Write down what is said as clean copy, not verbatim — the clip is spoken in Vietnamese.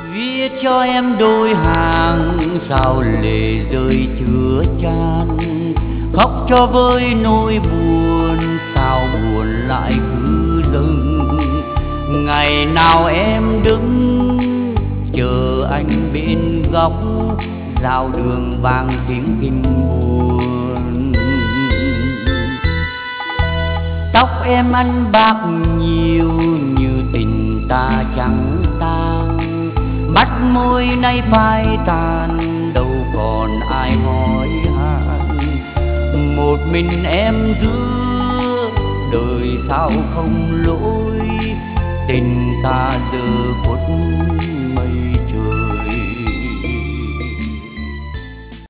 viết cho em đôi hàng sao lệ rơi chứa chan, khóc cho với nỗi buồn sao buồn lại cứ dâng. Ngày nào em đứng chờ anh bên góc, giao đường vang tiếng kinh buồn. Tóc em ăn bạc nhiều như tình ta trắng tang, mắt môi nay phai tàn đâu còn ai hỏi han. Một mình em giữa đời sao không lỗi, tình ta giờ khuất mây trời.